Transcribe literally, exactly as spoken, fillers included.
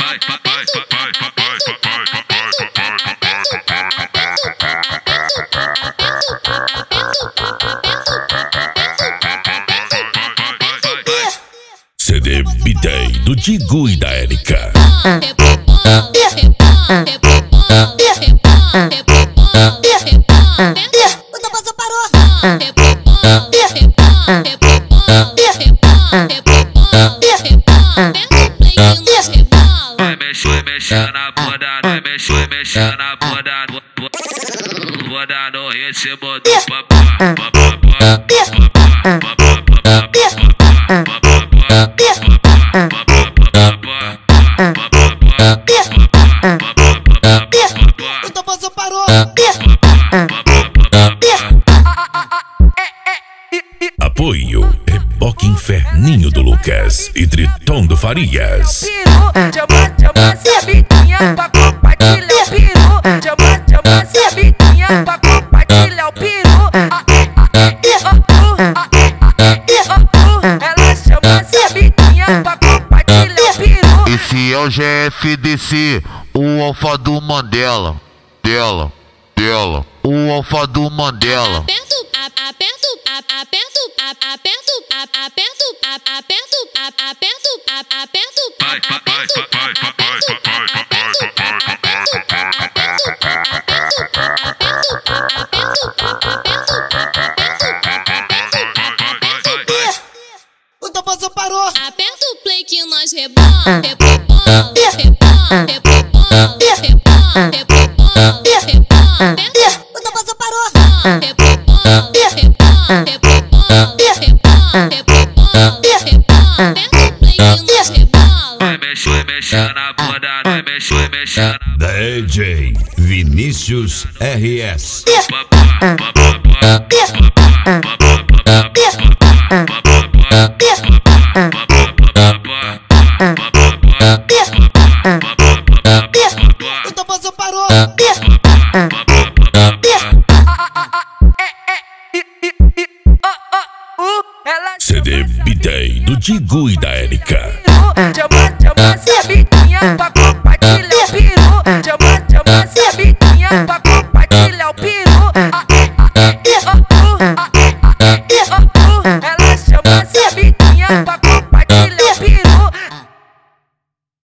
C D B-Day do Digo e da Érica. O Toposo parou. Vai mexer, mexer na bunda, vai mexer, mexer na bunda. Vou dar no ritmo do papá, papá, O Toposo parou. Apoio Reboque Inferninho do Lucas e Triton do Farias. Chama, chama essa biquinha pra compartilhar o peru. Chama, chama essa biquinha pra compartilhar o peru. Ela chama essa biquinha pra compartilhar o peru. Esse é o G F D C, o alfa do Mandela. Dela, dela, o alfa do Mandela. Aperto, aperto, aperto, aperto, aperto, aperto, aperto, aperto, O Toposo parou. aperta o play que nós rebola, rebola, rebola, rebola, rebola, rebola, rebola. O Toposo parou. Rebola, rebola, rebola, rebola, rebola, rebola. Aperta o play que nós rebola. vai mexer, mexer na bunda, vai mexer, mexer na D J Vinícius R S. O Toposo parou. C D B-Day do Digo e da Érica. Chama, chama essa biquinha pra compartilhar o peru. Chama, chama essa biquinha pra compartilhar o peru.